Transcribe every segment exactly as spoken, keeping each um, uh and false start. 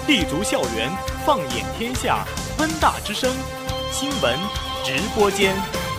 立足校园，放眼天下，温大之声新闻直播间。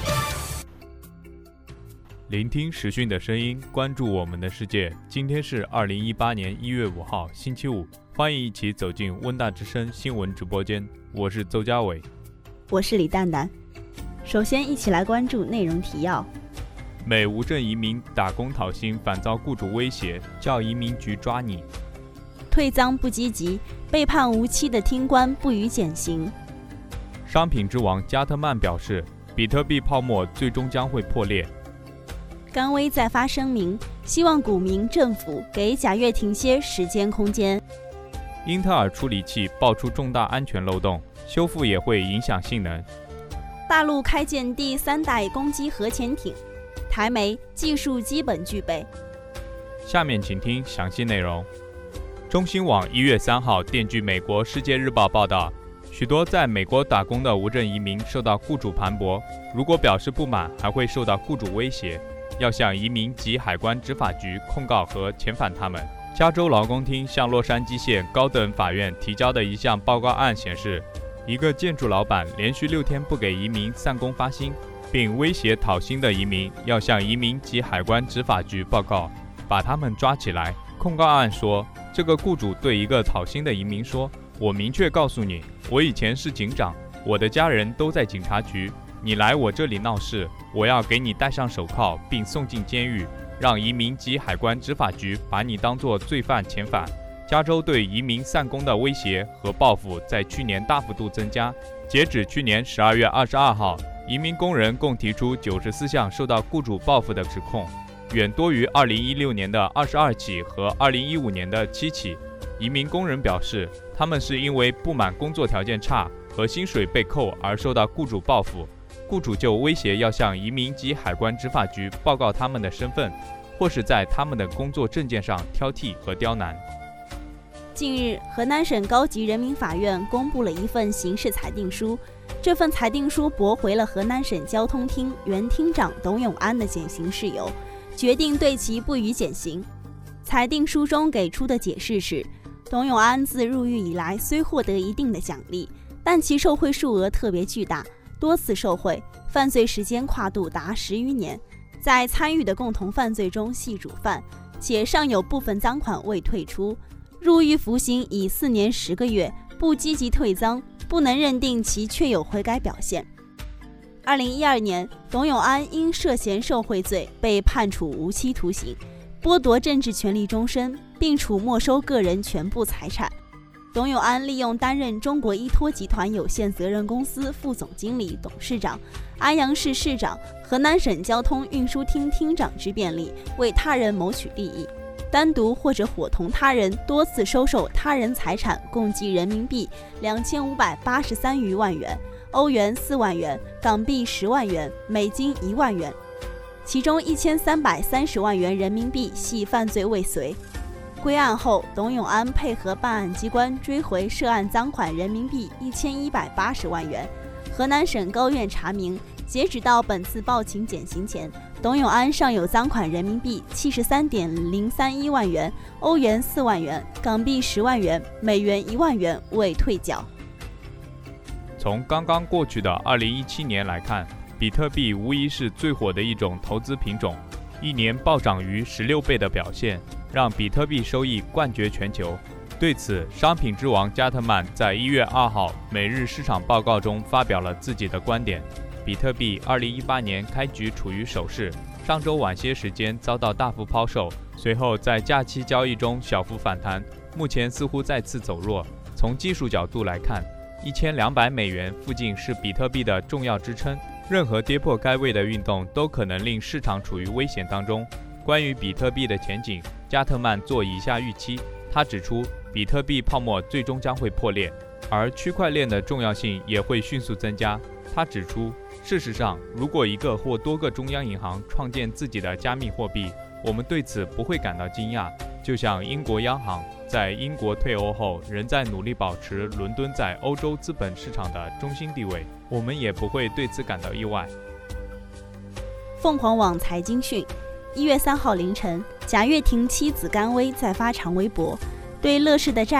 聆听时讯的声音，关注我们的世界。今天是二零一八年一月五号，星期五，欢迎一起走进温大之声新闻直播间。我是邹家伟， 我是李蛋蛋。首先，一起来关注内容提要。 美无证移民打工讨薪反遭雇主威胁，叫移民局抓你。 退赃不积极，被判无期的听官不予减刑。 商品之王加特曼表示，比特币泡沫最终将会破裂。 甘薇再发声明，希望股民政府给贾跃亭些时间空间。 英特尔处理器爆出重大安全漏洞，修复也会影响性能。 大陆开建第三代攻击核潜艇，台媒技术基本具备。 下面请听详细内容。中新网一月三号电据美国《世界日报》报道，许多在美国打工的无证移民受到雇主盘剥，如果表示不满，还会受到雇主威胁，要向移民及海关执法局控告和遣返他们。加州劳工厅向洛杉矶县高等法院提交的一项报告案显示，一个建筑老板连续六天不给移民散工发薪，并威胁讨薪的移民要向移民及海关执法局报告，把他们抓起来。控告案说，这个雇主对一个讨薪的移民说，我明确告诉你，我以前是警长，我的家人都在警察局，你来我这里闹事，我要给你戴上手铐并送进监狱，让移民及海关执法局把你当作罪犯遣返。加州对移民散工的威胁和报复在去年大幅度增加，截止去年十二月二十二号，移民工人共提出九十四项受到雇主报复的指控，远多于二零一六年的二十二起和二零一五年的七起。移民工人表示，他们是因为不满工作条件差和薪水被扣而受到雇主报复，雇主就威胁要向移民及海关执法局报告他们的身份，或是在他们的工作证件上挑剔和刁难。 近日，河南省高级人民法院公布了一份刑事裁定书，这份裁定书驳回了河南省交通厅原厅长董永安的减刑事由，决定对其不予减刑。裁定书中给出的解释是，董永安自入狱以来虽获得一定的奖励，但其受贿数额特别巨大，多次受贿，犯罪时间跨度达十余年，在参与的共同犯罪中系主犯，且尚有部分赃款未退出，入狱服刑已四年十个月，不积极退赃，不能认定其确有悔改表现。二零一二年，董永安因涉嫌受贿罪被判处无期徒刑，剥夺政治权利终身，并处没收个人全部财产。董永安利用担任中国依托集团有限责任公司副总经理、董事长、安阳市市长、河南省交通运输厅厅长之便利，为他人谋取利益，单独或者伙同他人多次收受他人财产，共计人民币两千五百八十三余万元，欧元四万元，港币十万元，美金一万元，其中一千三百三十万元人民币系犯罪未遂。归案后，董永安配合办案机关追回涉案赃款人民币一千一百八十万元。河南省高院查明，截止到本次报请减刑前，董永安尚有赃款人民币七十三点零三一万元，欧元四万元，港币十万元，美元一万元未退缴。 从刚刚过去的二零一七年来看，比特币无疑是最火的一种投资品种，一年暴涨逾十六倍的表现，让比特币收益冠绝全球。对此，商品之王加特曼在一月二号每日市场报告中发表了自己的观点。比特币二零一八年开局处于守势，上周晚些时间遭到大幅抛售，随后在假期交易中小幅反弹，目前似乎再次走弱。从技术角度来看，一千两百美元附近是比特币的重要支撑，任何跌破该位的运动都可能令市场处于危险当中。关于比特币的前景，加特曼做以下预期。他指出，比特币泡沫最终将会破裂，而区块链的重要性也会迅速增加。他指出，事实上，如果一个或多个中央银行创建自己的加密货币，我们对此不会感到惊讶。就像英国央行在英国退欧后，仍在努力保持伦敦在欧洲资本市场的中心地位，我们也不会对此感到意外。 凤凰网财经讯，一月三号凌晨，贾跃亭妻子甘薇再发长微博，对乐视的债务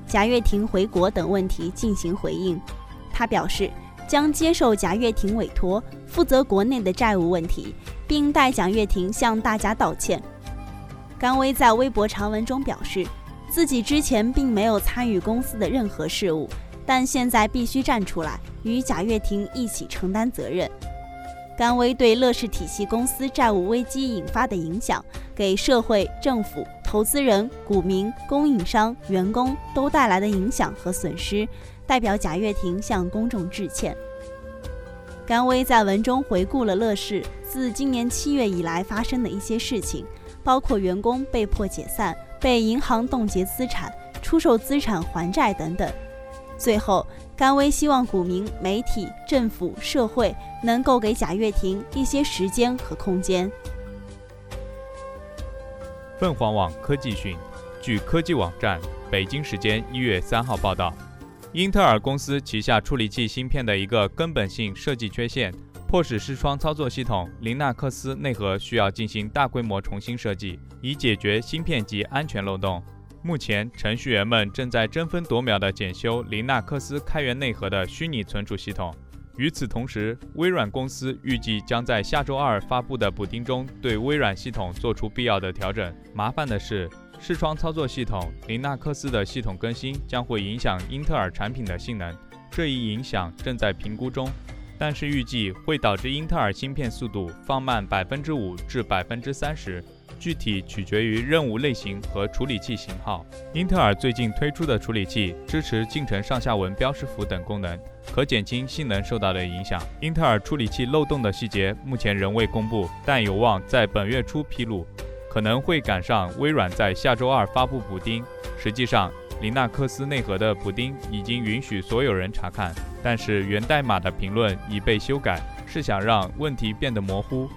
贾跃亭回国等问题进行回应。他表示，将接受贾跃亭委托，负责国内的债务问题，并代贾跃亭向大家道歉。甘薇在微博长文中表示，自己之前并没有参与公司的任何事务，但现在必须站出来，与贾跃亭一起承担责任。甘薇对乐视体系公司债务危机引发的影响，给社会、政府、投资人、股民、供应商、员工都带来的影响和损失，代表贾跃亭向公众致歉。甘薇在文中回顾了乐视自今年七月以来发生的一些事情，包括员工被迫解散、被银行冻结资产、出售资产还债等等。最后，甘薇希望股民、媒体、政府、社会能够给贾跃亭一些时间和空间。 凤凰网科技讯，据科技网站北京时间一月三号报道，英特尔公司旗下处理器芯片的一个根本性设计缺陷，迫使视窗操作系统林纳克斯内核需要进行大规模重新设计，以解决芯片及安全漏洞。目前，程序员们正在争分夺秒地检修林纳克斯开源内核的虚拟存储系统。与此同时，微软公司预计将在下周二发布的补丁中对微软系统做出必要的调整。麻烦的是，视窗操作系统林纳克斯的系统更新将会影响英特尔产品的性能，这一影响正在评估中，但是预计会导致英特尔芯片速度放慢 百分之五 至 百分之三十。具体取决于任务类型和处理器型号。英特尔最近推出的处理器支持进程上下文标识符等功能，可减轻性能受到的影响。英特尔处理器漏洞的细节目前仍未公布，但有望在本月初披露，可能会赶上微软在下周二发布补丁。实际上，林纳克斯内核的补丁已经允许所有人查看，但是源代码的评论已被修改，是想让问题变得模糊。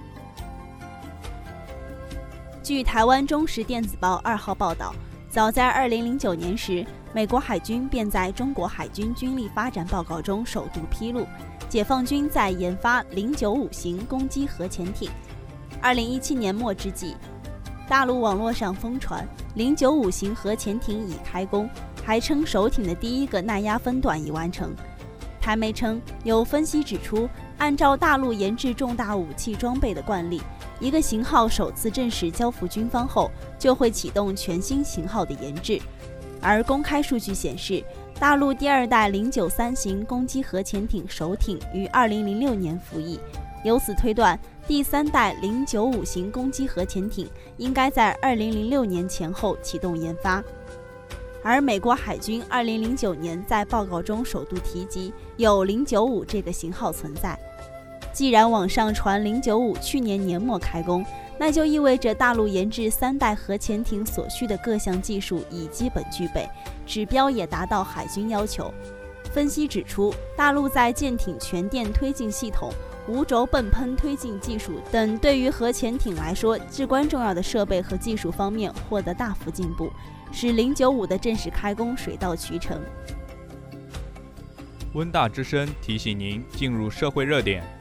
据台湾中时电子报二号报道，早在二零零九年时，美国海军便在中国海军军力发展报告中首度披露，解放军在研发零九五型攻击核潜艇。二零一七年末之际，大陆网络上疯传零九五型核潜艇已开工，还称首艇的第一个耐压分段已完成。台媒称，有分析指出，按照大陆研制重大武器装备的惯例，一个型号首次正式交付军方后，就会启动全新型号的研制。而公开数据显示，大陆第二代零九三型攻击核潜艇首艇于二零零六年服役，由此推断，第三代零九五型攻击核潜艇应该在二零零六年前后启动研发。而美国海军二零零九年在报告中首度提及有零九五这个型号存在。既然网上传零九五去年年末开工，那就意味着大陆研制三代核潜艇所需的各项技术已基本具备，指标也达到海军要求。分析指出，大陆在舰艇全电推进系统、无轴迸喷推进技术等对于核潜艇来说至关重要的设备和技术方面获得大幅进步，使零九五的正式开工水到渠成。 温大之声提醒您进入社会热点。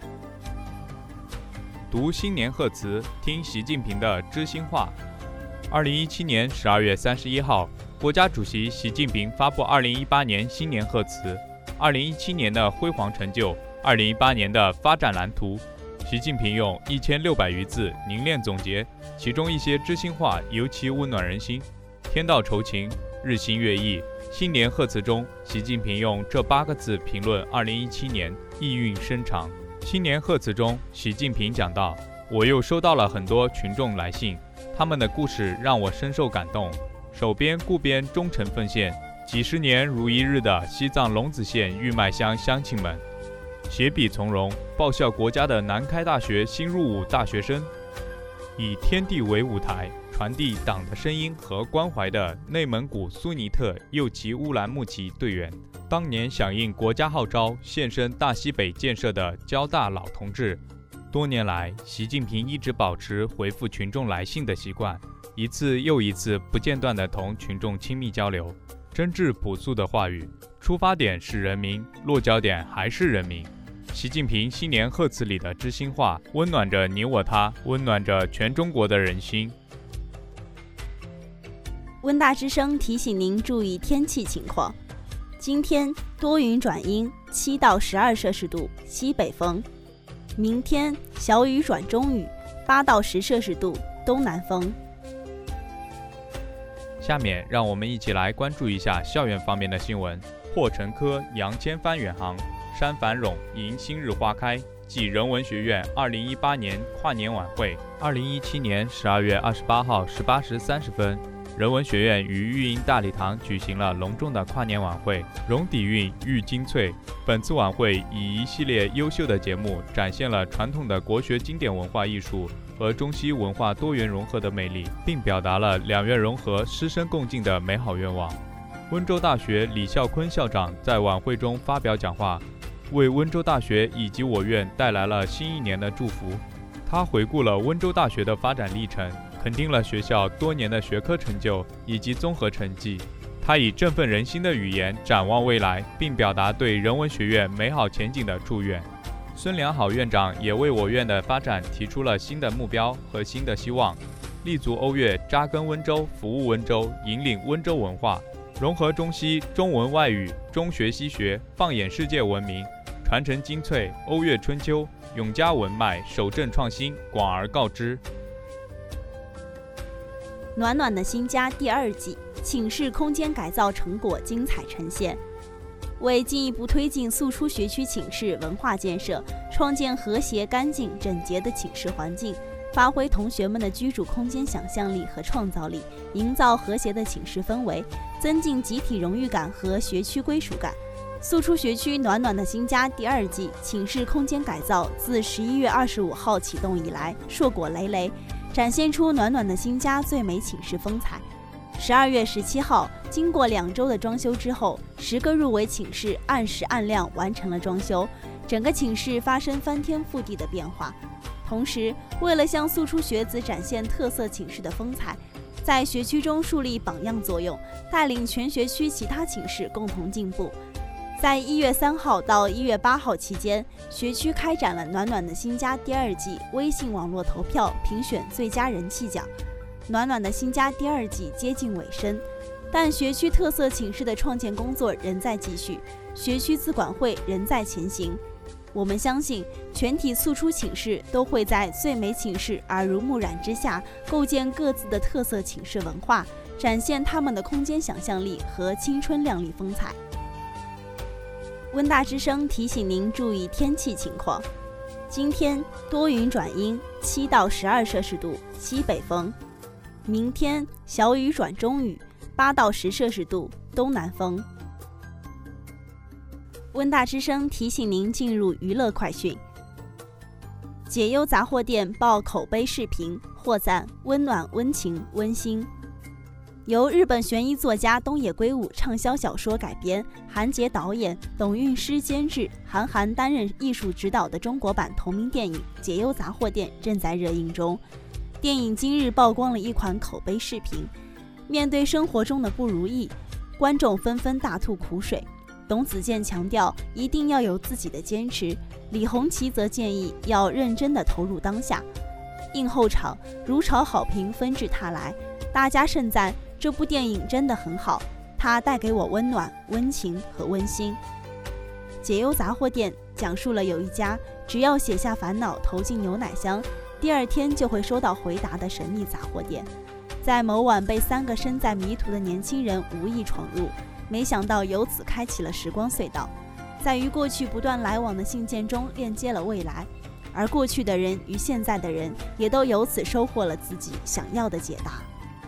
读新年贺词，听习近平的知心话。二零一七年十二月三十一号，国家主席习近平发布二零一八年新年贺词，二零一七年的辉煌成就，二零一八年的发展蓝图。习近平用一千六百余字凝练总结，其中一些知心话尤其温暖人心。天道酬勤，日新月异。新年贺词中，习近平用这八个字评论二零一七年，意蕴深长。新年贺词中，习近平讲到：“我又收到了很多群众来信，他们的故事让我深受感动。守边固边忠诚奉献，几十年如一日的西藏龙子县玉麦乡乡亲们，携笔从容，报效国家的南开大学新入伍大学生，以天地为舞台，传递党的声音和关怀的内蒙古苏尼特右旗乌兰牧骑队员。”当年响应国家号召献身大西北建设的交大老同志，多年来，习近平一直保持回复群众来信的习惯，一次又一次不间断地同群众亲密交流，真挚朴素的话语，出发点是人民，落脚点还是人民。习近平新年贺词里的知心话，温暖着你我他，温暖着全中国的人心。 温大之声提醒您注意天气情况。今天多云转阴，七到十二摄氏度，西北风。明天小雨转中雨，八到十摄氏度，东南风。 下面让我们一起来关注一下校园方面的新闻。霍成科杨千帆远航，山繁荣迎新日花开暨人文学院二零一八年跨年晚会。二零一七年十二月二十八号十八时三十分，人文学院于育婴大礼堂举行了隆重的跨年晚会，荣底蕴育精粹。本次晚会以一系列优秀的节目，展现了传统的国学经典文化艺术和中西文化多元融合的魅力，并表达了两院融合、师生共进的美好愿望。温州大学李孝坤校长在晚会中发表讲话，为温州大学以及我院带来了新一年的祝福。他回顾了温州大学的发展历程，肯定了学校多年的学科成就以及综合成绩。他以振奋人心的语言展望未来，并表达对人文学院美好前景的祝愿。孙良好院长也为我院的发展提出了新的目标和新的希望，立足欧越，扎根温州，服务温州，引领温州文化，融合中西中文外语，中学西学，放眼世界文明，传承精粹，欧越春秋，永嘉文脉，守正创新，广而告之。 暖暖的新家第二季，寝室空间改造成果精彩呈现。为进一步推进宿出学区寝室文化建设，创建和谐、干净、整洁的寝室环境，发挥同学们的居住空间想象力和创造力，营造和谐的寝室氛围，增进集体荣誉感和学区归属感。宿出学区暖暖的新家第二季寝室空间改造自十一月二十五号启动以来，硕果累累，展现出暖暖的新家最美寝室风采。十二月十七号，经过两周的装修之后，十个入围寝室按时按量完成了装修，整个寝室发生翻天覆地的变化。同时，为了向宿出学子展现特色寝室的风采，在学区中树立榜样作用，带领全学区其他寝室共同进步。在一月三号到一月八号期间，学区开展了暖暖的新家第二季微信网络投票评选最佳人气奖。暖暖的新家第二季接近尾声，但学区特色寝室的创建工作仍在继续，学区自管会仍在前行。我们相信，全体宿出寝室都会在最美寝室耳濡目染之下，构建各自的特色寝室文化，展现他们的空间想象力和青春靓丽风采。温大之声提醒您注意天气情况。今天多云转阴，七到十二摄氏度，西北风。明天小雨转中雨，八到十摄氏度，东南风。温大之声提醒您进入娱乐快讯。解忧杂货店爆口碑视频，获赞温暖、温情、温馨。由日本悬疑作家东野圭吾畅销小说改编，韩杰导演，董运诗监制，韩寒担任艺术指导的中国版同名电影《解忧杂货店》正在热映中。电影今日曝光了一款口碑视频，面对生活中的不如意，观众纷纷大吐苦水。董子健强调一定要有自己的坚持，李红旗则建议要认真地投入当下。映后场如潮好评纷至沓来，大家盛赞这部电影真的很好，它带给我温暖、温情和温馨。解忧杂货店讲述了有一家只要写下烦恼投进牛奶箱，第二天就会收到回答的神秘杂货店。在某晚被三个身在迷途的年轻人无意闯入，没想到由此开启了时光隧道，在与过去不断来往的信件中链接了未来，而过去的人与现在的人也都由此收获了自己想要的解答。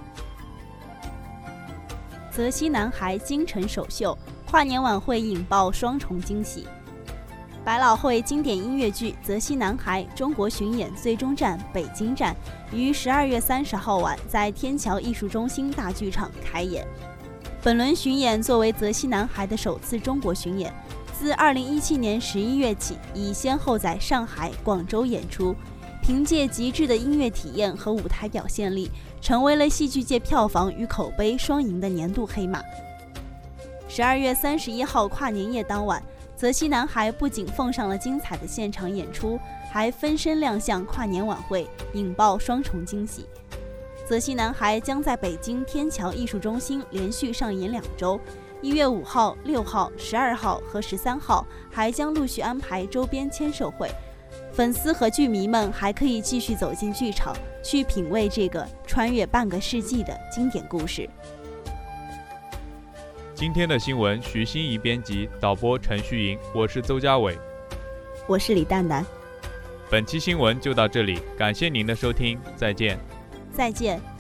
泽西男孩京城首秀，跨年晚会引爆双重惊喜。百老汇经典音乐剧《泽西男孩》中国巡演最终站北京站于十二月三十号晚在天桥艺术中心大剧场开演。本轮巡演作为泽西男孩的首次中国巡演，自二零一七年十一月起已先后在上海、广州演出，凭借极致的音乐体验和舞台表现力，成为了戏剧界票房与口碑双赢的年度黑马。十二月三十一号跨年夜当晚，泽西男孩不仅奉上了精彩的现场演出，还分身亮相跨年晚会，引爆双重惊喜。 泽西男孩将在北京天桥艺术中心连续上演两周，一月五号、六号、十二号和十三号还将陆续安排周边签售会。粉丝和剧迷们还可以继续走进剧场，去品味这个穿越半个世纪的经典故事。 今天的新闻，徐欣怡编辑，导播陈旭莹，我是邹家伟， 我是李蛋蛋。 本期新闻就到这里，感谢您的收听，再见。 再见。